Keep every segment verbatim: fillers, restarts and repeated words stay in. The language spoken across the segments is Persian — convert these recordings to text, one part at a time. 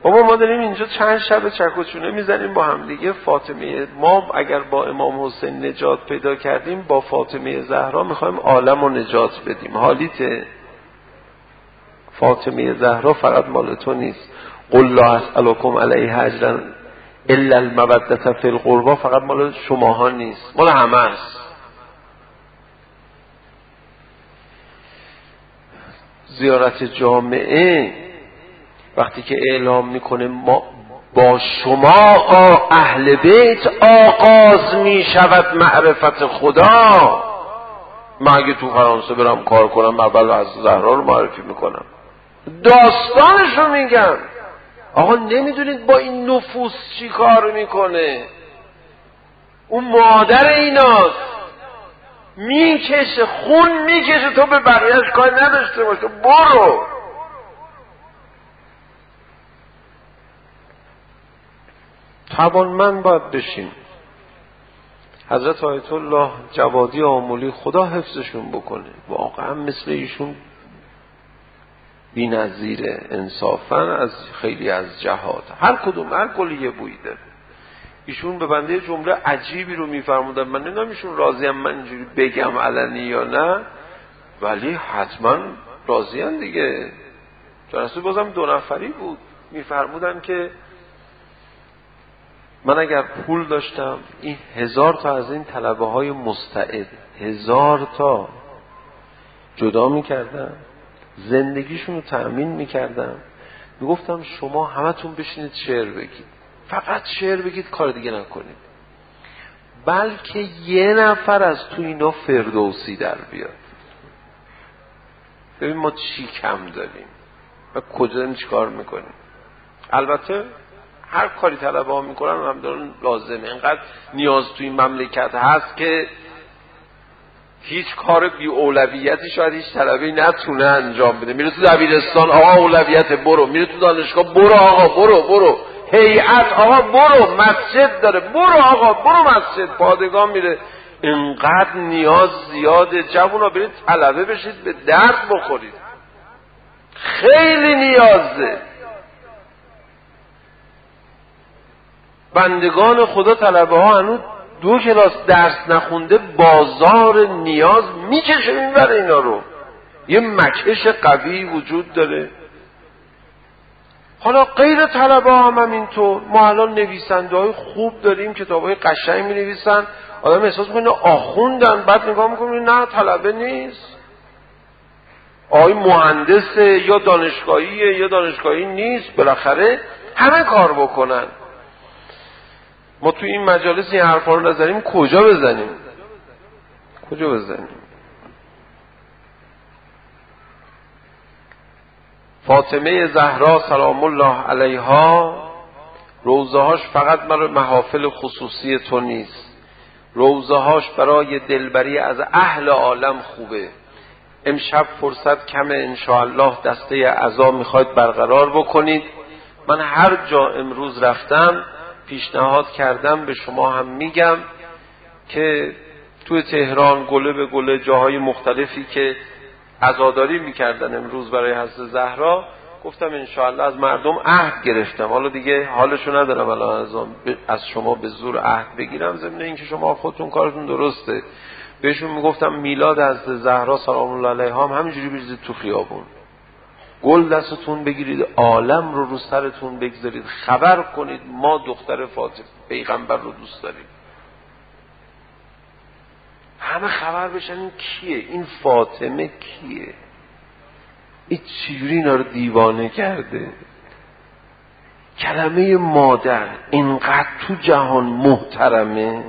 بابا ما داریم اینجا چند شب چک و چونه میزنیم با هم دیگه. فاطمه ما اگر با امام حسین نجات پیدا کردیم، با فاطمه زهرا میخوایم عالم رو نجات بدیم. حالیته فاطمه زهرا فقط مال تو نیست. قل لا اسألکم علیه اجرا الا المودة فی القربى فقط مال شماها نیست، مال همه است. زیارت جامعه وقتی که اعلام میکنه ما با شما اهل بیت آغاز میشود معرفت خدا، من اگه تو فرانسه برم کار کنم اول از زهرا رو معرفی میکنم، داستانش رو میگم. آقا نمیدونید با این نفوس چی کار میکنه؟ اون مادر ایناست، میکشه خون میکشه، تو به بقیهش کار نداشته باشه، برو. توانمند باید بشیم. حضرت آیت الله جوادی آملی خدا حفظشون بکنه، واقعا مثل ایشون بی‌نظیره انصافا از خیلی از جهات، هر کدوم هر کلی یه بویی داره. ایشون به بنده جمله عجیبی رو میفرمودن، من نمیدونم ایشون راضی ام من اینجوری بگم علنی یا نه، ولی حتما راضی ام دیگه. جلسه بازم دو نفری بود، میفرمودن که من اگر پول داشتم این هزار تا از این طلبه های مستعد هزار تا جدا میکردم، زندگیشون رو تأمین میکردم، میگفتم شما همتون بشینید شعر بگید، فقط شعر بگید، کار دیگه نکنید، بلکه یه نفر از تو اینا فردوسی در بیاد. ببین ما چی کم داریم و کجا داریم چی کار میکنیم. البته هر کاری طلبه ها میکنن هم دارن لازمه، اینقدر نیاز تو این مملکت هست که هیچ کار بی اولویتی شاید هیچ طلبه‌ای نتونه انجام بده. میره تو دبیرستان آقا اولویت برو، میره تو دانشگاه برو آقا برو برو، هیئت آقا برو، مسجد داره برو آقا برو مسجد، پادگان میره. اینقدر نیاز زیاده، جوونا برید طلبه بشید به درد بخورید، خیلی نیازه. بندگان خدا طلبه ها هنوز دو کلاس درس نخونده بازار نیاز میکشه اینور اینا رو، یه مکش قوی وجود داره. حالا غیر طلبه ها هم, هم اینطور. ما الان نویسنده های خوب داریم، کتاب های قشنگ می نویسن، آدم احساس میکنه آخوندن، بعد نگاه میکنه نه طلبه نیست، آقای مهندسه یا دانشگاهیه یا دانشگاهی نیست، بالاخره همه کار بکنن. ما تو این مجالس این حرفا رو نزنیم کجا بزنیم؟ کجا بزنیم؟ فاطمه زهرا سلام الله علیها روضه هاش فقط برای محافل خصوصی تو نیست، روضه هاش برای دلبری از اهل عالم خوبه. امشب فرصت کمه، انشاءالله دسته عزا میخواید برقرار بکنید. من هر جا امروز رفتم پیشنهاد کردم، به شما هم میگم که توی تهران گله به گله جاهای مختلفی که عزاداری میکردن امروز برای حضرت زهرا، گفتم انشاءالله از مردم عهد گرفتم، حالا دیگه حالشو ندارم الان از شما به زور عهد بگیرم، ضمن اینکه شما خودتون کارتون درسته. بهشون میگفتم میلاد حضرت زهرا سلام الله علیها هم همینجوری بریزید تو خیابون، گل دستتون بگیرید، عالم رو رو سرتون بگذارید، خبر کنید ما دختر فاطمه پیغمبر رو دوست داریم، همه خبر بشن این کیه، این فاطمه کیه، این چجوری اینا رو دیوانه کرده. کلمه مادر اینقدر تو جهان محترمه.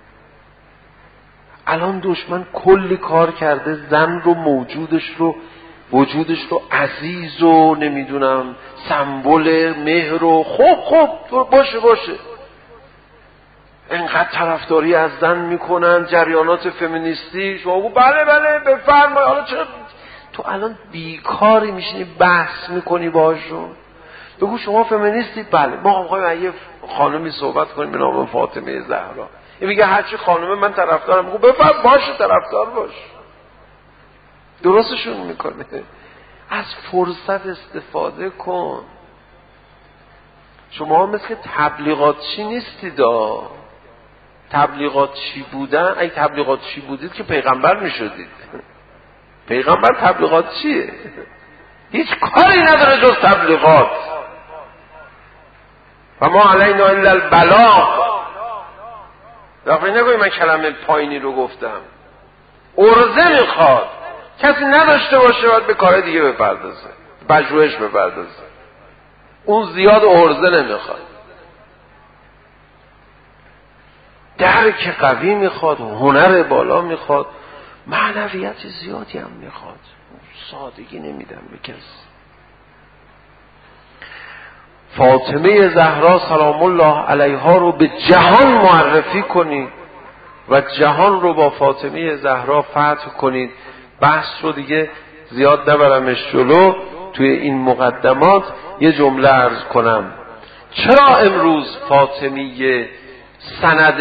الان دشمن کلی کار کرده زن رو، موجودش رو، وجودش رو عزیز و نمیدونم سمبل مهر و خوب خوب باشه باشه، اینقدر طرفداری از زن میکنن، جریانات فمینیستی، شما بگو بله بله بفرمایید. حالا چرا تو الان بیکاری میشینی بحث میکنی باشون؟ بگو شما فمینیستی؟ بله ما میخوایم یه خانمی صحبت کنیم به نام فاطمه زهرا. این میگه هرچی خانمه من طرفدارم. بگو بفرم باشه طرفدار باش، درستشون میکنه. از فرصت استفاده کن. شما مثل تبلیغاتچی نیستید. تبلیغاتچی بودن، اگه تبلیغاتچی بودید که پیغمبر میشدید. پیغمبر تبلیغاتچیه، هیچ کاری نداره جز تبلیغات. و ما علینا الا البلاغ. دفعه نگوی من کلمه پایینی رو گفتم. ارزه میخواد، کسی نداشته باشه باید به کار دیگه بپردازه، پژوهش بپردازه. اون زیاد ارزه نمیخواد، درک قوی میخواد، هنر بالا میخواد، معنویت زیادی هم میخواد. سادگی نمیدم به کسی. فاطمه زهرا سلام الله علیها رو به جهان معرفی کنید و جهان رو با فاطمه زهرا فتح کنید. بحث رو دیگه زیاد نبرمش جلو. توی این مقدمات یه جمله عرض کنم. چرا امروز فاطمیه سند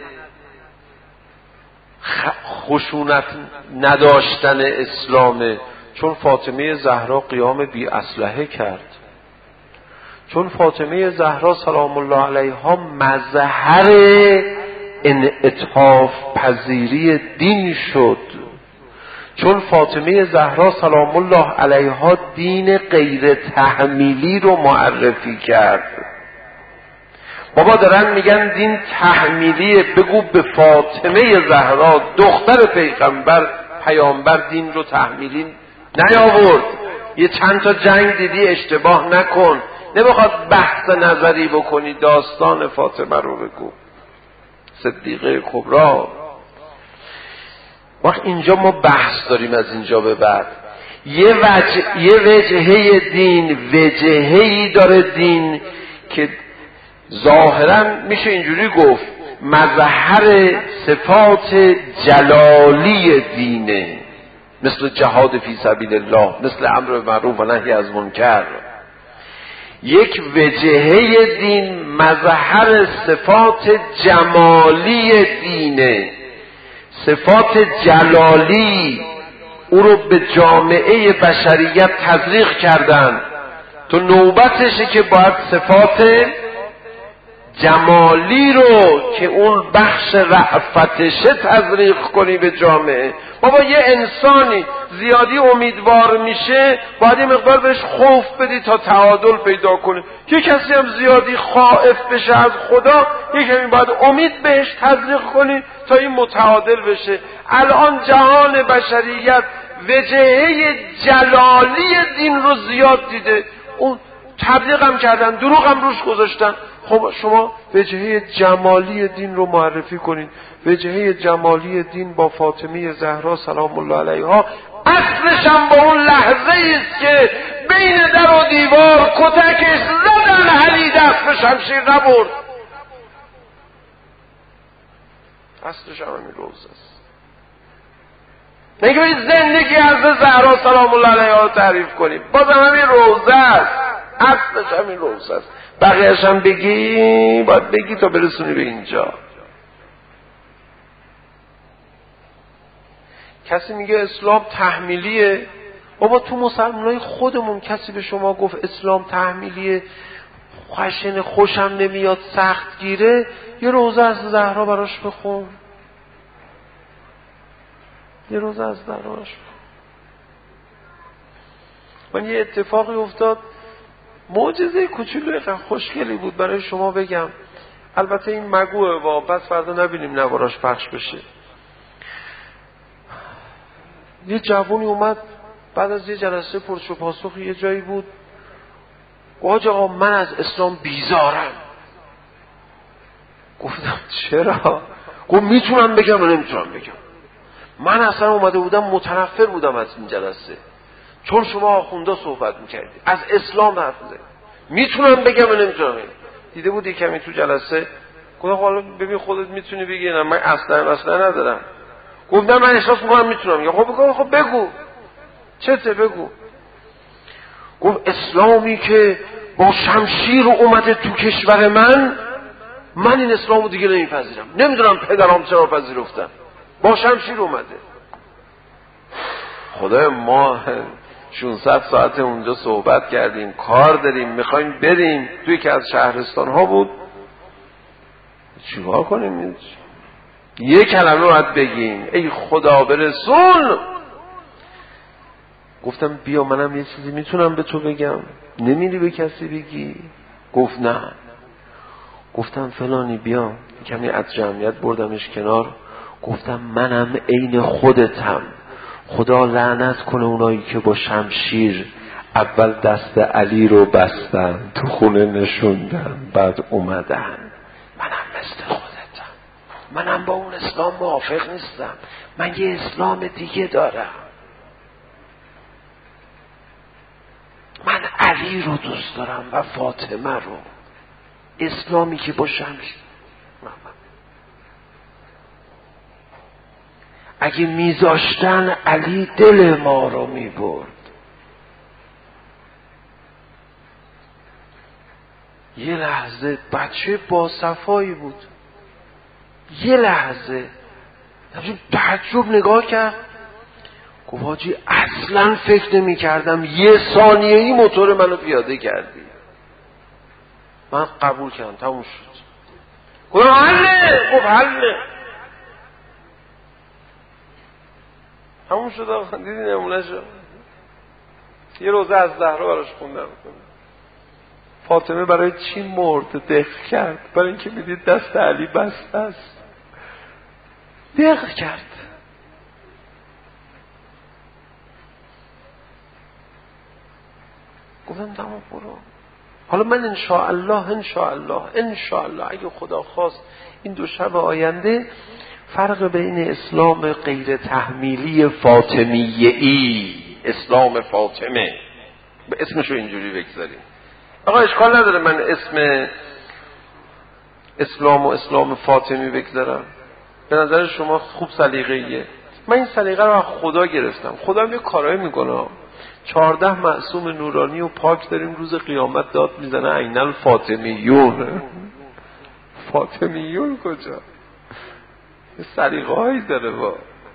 خشونت نداشتن اسلامه؟ چون فاطمه زهرا قیام بی اسلحه کرد. چون فاطمه زهرا سلام الله علیها مظهر انعطاف پذیری دین شد. چون فاطمه زهرا سلام الله علیها دین غیر تحمیلی رو معرفی کرد. بابا دارن میگن دین تحمیلیه، بگو به فاطمه زهرا دختر پیغمبر پیامبر دین رو تحمیلی نیاورد. یه چند تا جنگ دیدی اشتباه نکن، نمیخواد بحث نظری بکنی، داستان فاطمه رو بگو، صدیقه کبری. وقت اینجا ما بحث داریم از اینجا به بعد. یه وجه یه وجهه دین، وجهه‌ای داره دین که ظاهرا میشه اینجوری گفت مظهر صفات جلالی دینه، مثل جهاد فی سبیل الله، مثل امر بالمعروف و نهی از منکر. یک وجهه دین مظهر صفات جمالی دینه. صفات جلالی او رو به جامعه بشریت تزریق کردن، تو نوبتشه که باید صفات جمالی رو که اون بخش رأفتشه تزریق کنی به جامعه. بابا یه انسانی زیادی امیدوار میشه، باید یه مقدار بهش خوف بدی تا تعادل پیدا کنه. یه کسی هم زیادی خائف بشه از خدا، یه کمی باید امید بهش تزریق کنی تا این متعادل بشه. الان جهان بشریت وجهه جلالی دین رو زیاد دیده، اون تبلیغ هم کردن، دروغ هم روش گذاشتن. خب شما وجهه جمالی دین رو معرفی کنید. وجهه جمالی دین با فاطمه زهرا سلام الله علیها اصلش هم با اون لحظه است که بین در و دیوار کتکش زدن، علی دست به شمشیر نبرد. اصلش هم همین روزه است. نگه باید زندگی از زهرا سلام الله علیها رو تعریف کنیم، بازم همین روزه است، اصلش همین روزه است. بقیه‌اش هم بگی، باید بگی تا برسونی به اینجا. کسی میگه اسلام تحمیلیه. بابا تو مسلمانای خودمون کسی به شما گفت اسلام تحمیلیه، خشن خوشم نمیاد، سخت گیره، یه روزه از زهرا براش بخون، یه روزه از زهرا براش بخون. من یه اتفاقی افتاد، معجزه کوچولوی خوشگلی بود برای شما بگم. البته این مگوه و پس فردا نبینیم نواراش پخش بشه. یه جوونی اومد بعد از یه جلسه پرسش و پاسخ، یه جایی بود، گفت آقا من از اسلام بیزارم. گفتم چرا؟ گفت میتونم بگم و نمیتونم بگم. من اصلا اومده بودم متنفر بودم از این جلسه، چون شما آخوندا صحبت میکردید از اسلام حرف میزنید، میتونم بگم و نمیتونم بگم. دیده بودی کمی تو جلسه، گفتم حالا ببین خودت میتونی بگی نه من اصلا اصلا ندارم. گفتم من احساس میکنم میتونم بگم. خب بگو، خب بگو چته، بگو. گفت اسلامی که با شمشیر اومده تو کشور من، من این اسلامو دیگه نمیپذیرم. نمیدونم پدرام چرا پذیرفتن، با شمشیر اومده. خدای ما ششصد ساعت اونجا صحبت کردیم، کار داریم، میخوایم بریم. توی که از شهرستان ها بود. چیکار کنیم؟ یه کلمه باید بگیم، ای خدا به رسول. گفتم بیا منم یه چیزی میتونم به تو بگم، نمیری به کسی بگی؟ گفت نه. گفتم فلانی بیا. کمی از جمعیت بردمش کنار، گفتم منم عین خودتم. خدا لعنت کنه اونایی که با شمشیر اول دست علی رو بستن، تو خونه نشوندن، بعد اومدن. منم مثل خودتم، منم با اون اسلام موافق نیستم، من یه اسلام دیگه دارم. من علی رو دوست دارم و فاطمه رو، اسلامی که با شمشیر. اگه میذاشتن علی دل ما رو میبرد. یه لحظه بچه با صفایی بود، یه لحظه تعجب نگاه کرد، گفت حاجی اصلا فکر نمی کردم یه ثانیه ای موتور منو پیاده کردی. من قبول کردم، تموم شد. گفت حله. گفت حله. تموم شد. آقا دیدی نمونه شد. یه روزه از زهرا براش خوندم. فاطمه برای چی مرد؟ دق کرد. برای اینکه میدید دست علی بسته است. دق کرد. گفتم تمام برو. حالا من انشاءالله انشاءالله انشاءالله اگه خدا خواست این دو شب آینده فرق بین اسلام غیر تحمیلی فاطمیه‌ای، اسلام فاطمه، به اسمشو اینجوری بگذاریم. آقا اشکال نداره من اسم اسلام و اسلام فاطمی بگذارم، به نظر شما خوب سلیقه‌ایه. من این سلیقه رو از خدا گرفتم. خدا هم یه کارایی میکنه. چهارده معصوم نورانی و پاک داریم، روز قیامت داد میزنه عین الفاطمیون. فاطمیون کجا؟ یه سلیقه هایی داره. با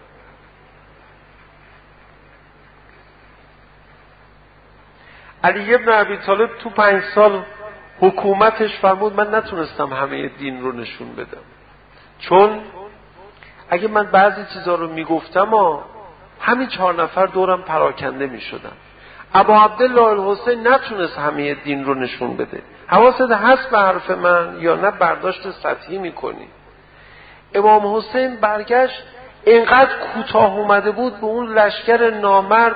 علی ابن ابی طالب تو پنج سال حکومتش فرمود من نتونستم همه دین رو نشون بدم، چون اگه من بعضی چیزا رو میگفتم و همین چهار نفر دورم پراکنده میشدن. ابا عبدالله الحسین نتونست همه دین رو نشون بده. حواست هست به حرف من یا نه برداشت سطحی میکنی؟ امام حسین برگشت، اینقدر کوتاه اومده بود به اون لشکر نامرد،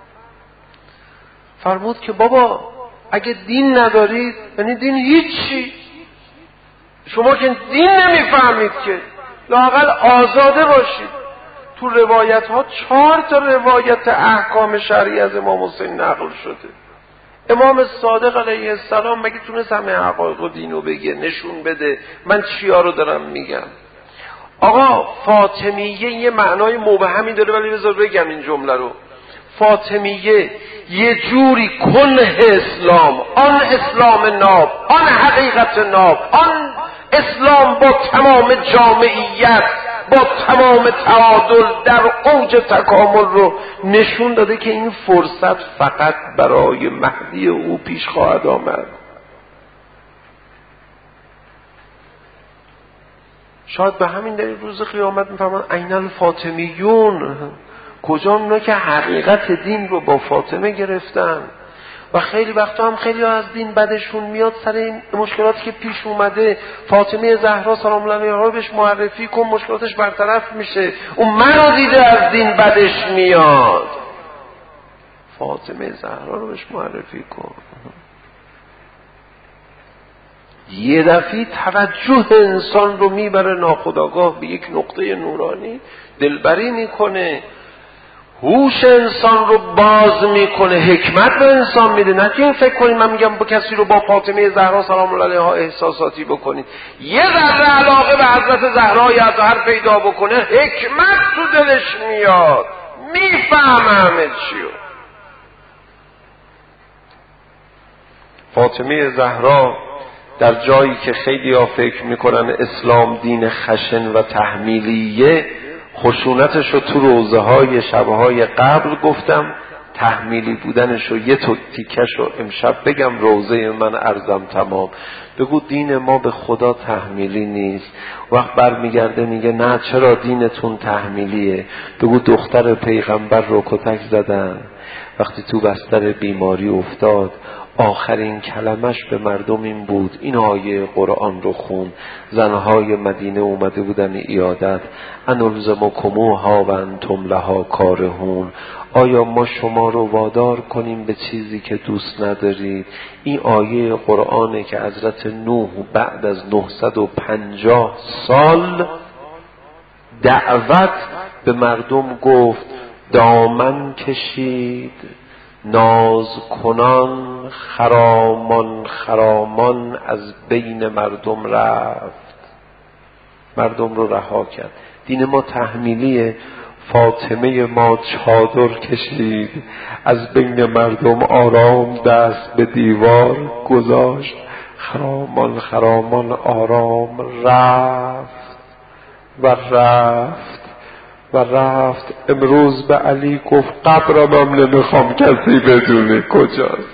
فرمود که بابا اگه دین ندارید یعنی دین هیچی، شما که دین نمیفهمید که لااقل آزاده باشید. تو روایت ها چهار تا روایت احکام شرعی از امام حسین نقل شده. امام صادق علیه السلام مگه تونست همه حقایق و دینو بگه، نشون بده؟ من چیا رو دارم میگم؟ آقا فاطمیه یه معنای مبهمی داره، ولی بذار بگم این جمله رو. فاطمیه یه جوری کنه اسلام، آن اسلام ناب، آن حقیقت ناب، آن اسلام با تمام جامعیت، با تمام تعادل در اوج تکامل رو نشون داده که این فرصت فقط برای مهدی او پیش خواهد آمد. شاید به همین دلیل روز قیامت میفهمن عین الفاطمیون، کجا اونا که حقیقت دین رو با فاطمه گرفتن. و خیلی وقتا هم خیلی ها از دین بدشون میاد سر این مشکلاتی که پیش اومده. فاطمه زهرا سلام الله علیها بهش معرفی کن، مشکلاتش برطرف میشه. اون منو دیده از دین بدش میاد، فاطمه زهرا رو بهش معرفی کن. یه دفعه توجه انسان رو میبره ناخودآگاه به یک نقطه نورانی، دلبری میکنه، هوش انسان رو باز میکنه، حکمت به انسان میده. نه که این فکر کنید من میگم با کسی رو با فاطمه زهرا سلام الله علیها احساساتی بکنید. یه ذره علاقه به حضرت زهرا یا اطهر پیدا بکنه، حکمت تو دلش میاد، میفهمه همه چیو. فاطمه زهرا در جایی که خیلی ها فکر میکنن اسلام دین خشن و تحمیلیه، خشونتش رو تو روزه های شبهای قبل گفتم، تحمیلی بودنشو یه تو تیکشو امشب بگم روزه من ارزم تمام. بگو دین ما به خدا تحمیلی نیست. وقت برمیگرده میگه نه چرا دینتون تحمیلیه؟ بگو دختر پیغمبر رو کتک زدن، وقتی تو بستر بیماری افتاد آخرین کلمش به مردم این بود، این آیه قرآن رو خون. زنهای مدینه اومده بودن عیادت، انلزمکموها و انتم لها کارهون. آیا ما شما رو وادار کنیم به چیزی که دوست ندارید؟ این آیه قرآنه که حضرت نوح بعد از نهصد و پنجاه سال دعوت به مردم گفت، دامن کشید ناز کنان خرامان خرامان از بین مردم رفت، مردم رو رها کرد. دین ما تحمیلیه. فاطمه ما چادر کشید، از بین مردم آرام دست به دیوار گذاشت، خرامان خرامان آرام رفت و رفت و رفت. امروز به علی گفت قبرم هم نمیخوام کسی بدونه کجاست.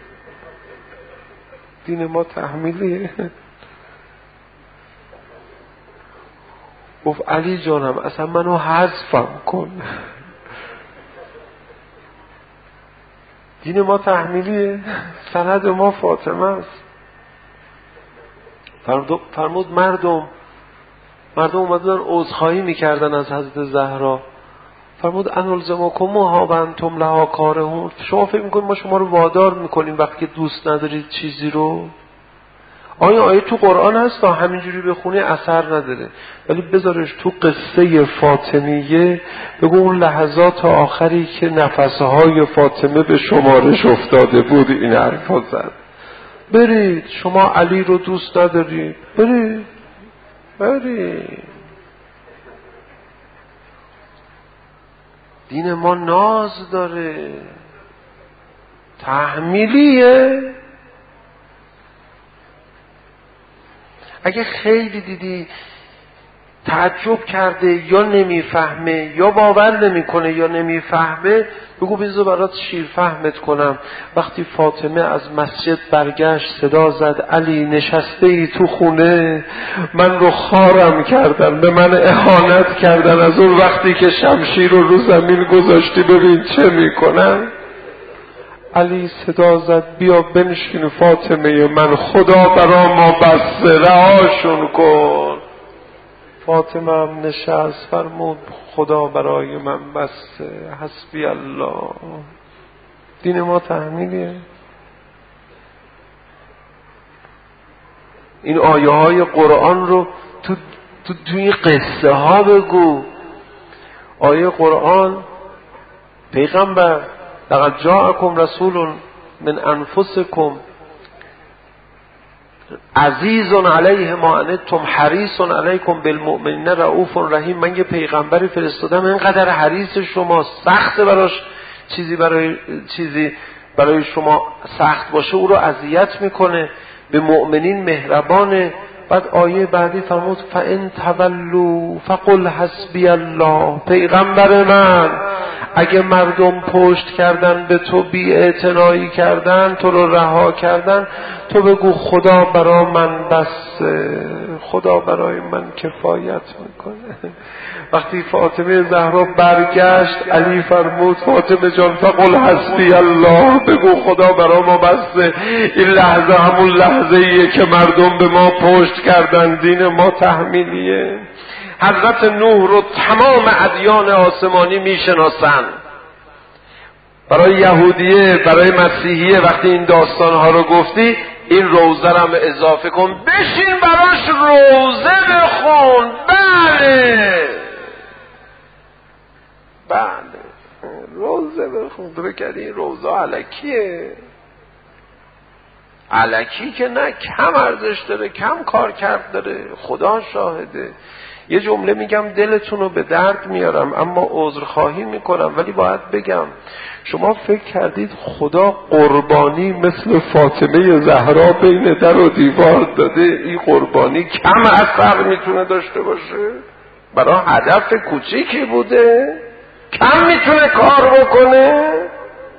دین ما تحمیلیه. گفت علی جانم اصلا منو حذفم کن. دین ما تحمیلیه. سند ما فاطمه است. فرمود مردم مردم اومدن عذرخواهی میکردن از حضرت زهرا. فرمود انلزمکموها و انتم لها کارهون. شما فکر میکنید ما شما رو وادار میکنیم وقتی که دوست ندارید چیزی رو؟ آیا آیه تو قرآن هست تا همینجوری بخونی اثر نداره، ولی بذارش تو قصه فاطمیه. بگو اون لحظات آخری که نفسهای فاطمه به شمارش افتاده بود این حرفا زد. برید شما علی رو دوست ندارید، برید برید. دین ما ناز داره، تحمیلیه. اگه خیلی دیدی تعجب کرده یا نمیفهمه یا باور نمیکنه یا نمیفهمه، بگو بذار برات شیر فهمت کنم. وقتی فاطمه از مسجد برگشت صدا زد علی نشسته ای تو خونه، من رو خارم کردن، به من اهانت کردن، از اون وقتی که شمشیر رو رو زمین گذاشتی ببین چه میکنن. علی صدا زد بیا بنشین فاطمه من، خدا برا ما بسته، رهاشون کن. فاطمه هم نشست، فرمود خدا برای من بسته، حسبی الله. دین ما تحمیلیه. این آیه های قرآن رو تو تو توی قصه ها بگو. آیه قرآن پیغمبر لقد جاءکم رسول من انفسکم عزیز علیه ما عنتم حریص علیکم بالمؤمنین رؤوف رحیم. من یه پیغمبری فرستادم اینقدر حریص شما، سخت براش چیزی برای چیزی برای شما سخت باشه او رو اذیت میکنه، به مؤمنین مهربانه. بعد آیه بعدی فرمود فان تولوا فقل حسبی الله. پیغمبر من اگه مردم پشت کردن به تو، بی اعتنایی کردن، تو رو رها کردن، تو بگو خدا برای من بسه، خدا برای من کفایت میکنه. وقتی فاطمه زهرا برگشت علی فرمود فاطمه جان فقل حسبی الله، بگو خدا برای ما بسه. این لحظه همون لحظه ایه که مردم به ما پشت کردن. دین ما تحمیلیه. حضرت نوح رو تمام ادیان آسمانی میشناسن. برای یهودیه، برای مسیحیه وقتی این داستانها رو گفتی این روزه رو هم اضافه کن، بشین براش روزه بخون. بله بله روزه بخون. تو بکردی این روزه علکیه؟ علکی که نه، کم ارزش داره، کم کار کرد داره، خدا شاهده. یه جمله میگم دلتون رو به درد میارم اما عذرخواهی میکنم، ولی باید بگم. شما فکر کردید خدا قربانی مثل فاطمه زهرا بین در و دیوار داده این قربانی کم اثر میتونه داشته باشه؟ برای هدف کوچیکی بوده؟ کم میتونه کار بکنه؟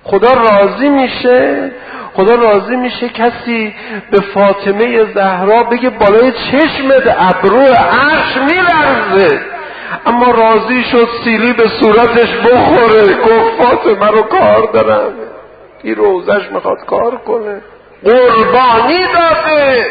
خدا راضی میشه؟ خدا راضی میشه کسی به فاطمه زهرا بگه بالای چشمت ابرو عرش میلرزه، اما راضی شد سیلی به صورتش بخوره، گفت فاطمه رو کار دارم، این روزش میخواد کار کنه، قربانی داده.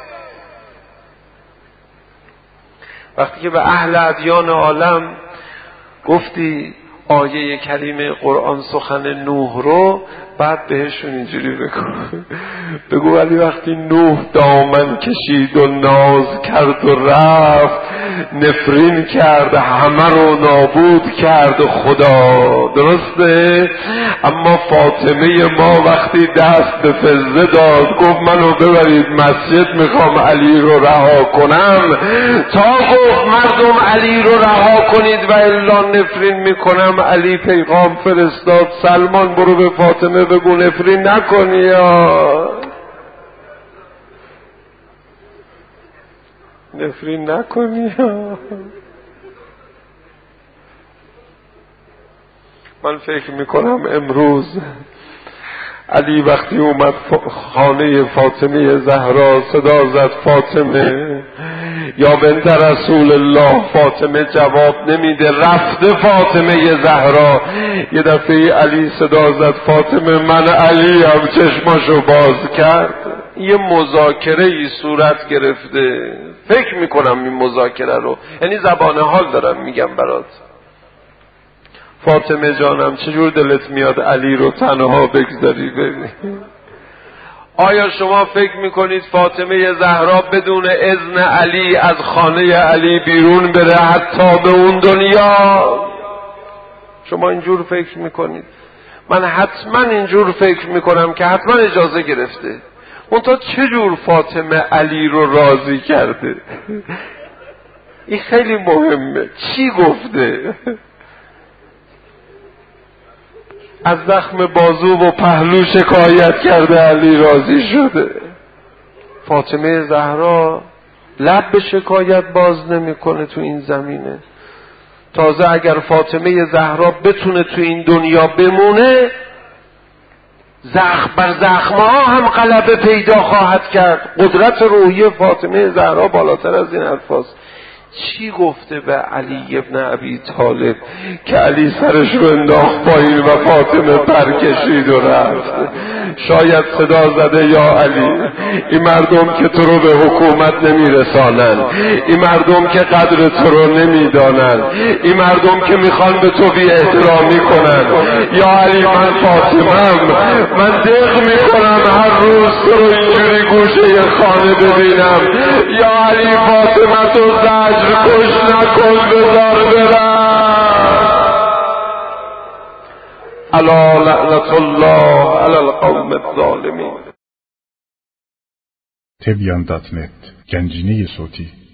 وقتی که به اهل ادیان عالم گفتی آیه کریمه قرآن سخن نوح رو، بعد بهشون اینجوری بگو بگو ولی وقتی نوح دامن کشید و ناز کرد و رفت، نفرین کرد، همه رو نابود کرد خدا، درسته؟ اما فاطمه ما وقتی دست به فضه داد گفت منو ببرید مسجد میخوام علی رو رها کنم، تا گفت مردم علی رو رها کنید و الا نفرین میکنم، علی پیغام فرستاد سلمان برو به فاطمه بگو نفرین نکنی یا نفرین نکنی یا. من فکر میکنم امروز علی وقتی اومد خانه فاطمه زهرا صدا زد فاطمه یا بنت رسول الله، فاطمه جواب نمیده، رفته فاطمه زهرا، یه دفعه علی صدا زد فاطمه من علی هم، چشماشو باز کرد، یه مذاکره ای صورت گرفته. فکر میکنم این مذاکره رو، یعنی زبان حال دارم میگم برات، فاطمه جانم چجور دلت میاد علی رو تنها بگذاری ببین؟ آیا شما فکر میکنید فاطمه زهرا بدون اذن علی از خانه علی بیرون بره حتی به اون دنیا؟ شما اینجور فکر میکنید؟ من حتما اینجور فکر میکنم که حتما اجازه گرفته. اون تا چجور فاطمه علی رو راضی کرده؟ این خیلی مهمه. چی گفته؟ از زخم بازو و پهلو شکایت کرده علی راضی شده. فاطمه زهرا لب به شکایت باز نمیکنه تو این زمینه. تازه اگر فاطمه زهرا بتونه تو این دنیا بمونه، زخم بر زخمها هم غلبه پیدا خواهد کرد. قدرت روحی فاطمه زهرا بالاتر از این حرفاست. چی گفته به علی ابن ابی طالب که علی سرش رو انداخت پایین و فاطمه پر کشید و رفت؟ شاید صدا زده یا علی، این مردم که تو رو به حکومت نمیرسانن، این مردم که قدر تو رو نمیدانن، این مردم که میخوان به تو بی احترامی کنن، یا علی من فاطمه‌ام، من دق میکنم هر روز تو رو اینجوری گوشه خانه ببینم، یا علی فاطمه تو زجر کش نکن بذار برم. الا لعنت الله علی القوم الظالمین. تبیان دات نت گنجینه صوتی